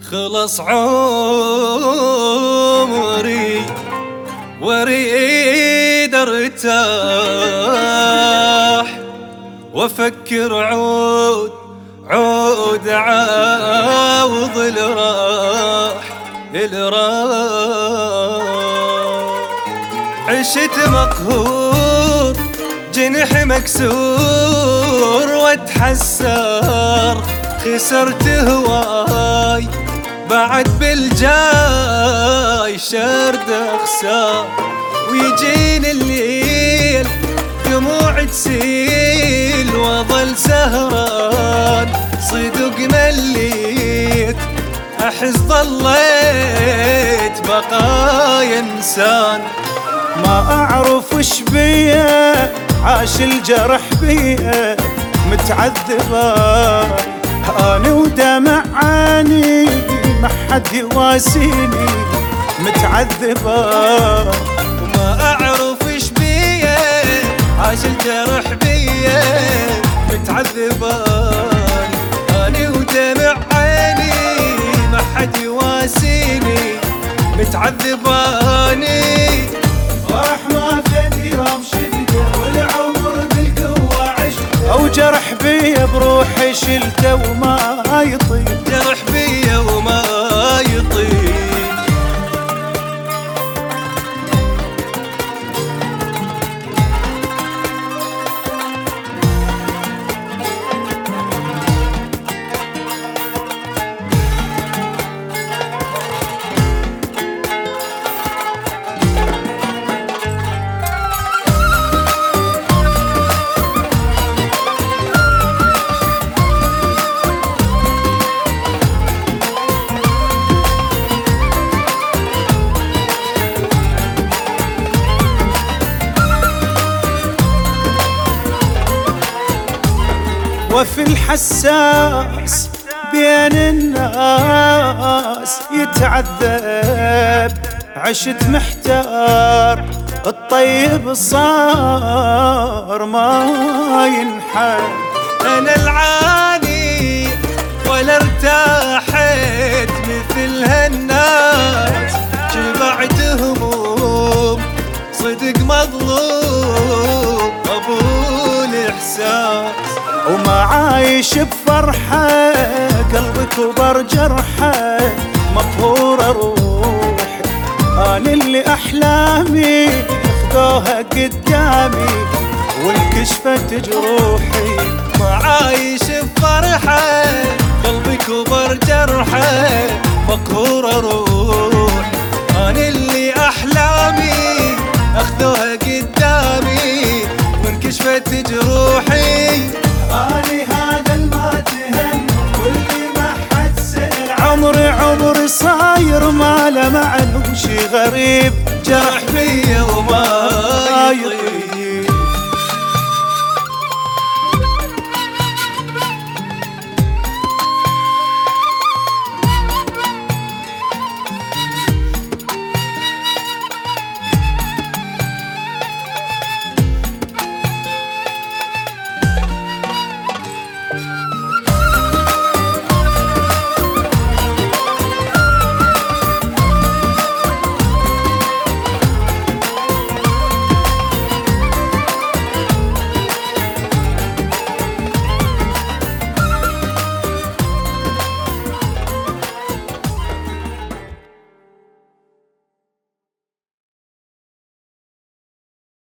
خلص عمري واريد ارتاح وافكر عود عاوض الراح. عشت مقهور جنح مكسور واتحسر خسرت هواي بعد بالجاي شرد اخسار. ويجيني الليل دموع تسيل واظل سهران صدق مليت احس ضليت بقايا انسان. ما اعرف وش بيا عاش الجرح بيا متعذبة انا ودمع عيني ما حد يواسيني متعذبة. وما اعرف وش بيا عاش الجرح بيا متعذبة انا ودمع عيني ما حد يواسيني متعذباني. فرح ما فدي يوم شدته والعمر بالقوة عشته او جرح بيا بروحي شلته وما يطيب جرح بيا وما يطيب. وفي الحساس بين الناس يتعذب عشت محتار الطيب صار ما ينحب. انا العاني ولا ارتاحت مثل هالناس شبعت هموم صدق مظلوم ابو الاحساس. وما عايش بفرحة قلبي كبر جرحة مقهورة روحي أنا اللي أحلامي أخذوها قدامي وانكشفت جروحي. ما عايش بفرحة قلبي كبر جرحة مقهورة روح أنا اللي أحلامي أخذوها قدامي وانكشفت جروحي. أنا هذا الماتهم واللي ما حد سأل عمري صاير ما له معنى وشي غريب جرح بيا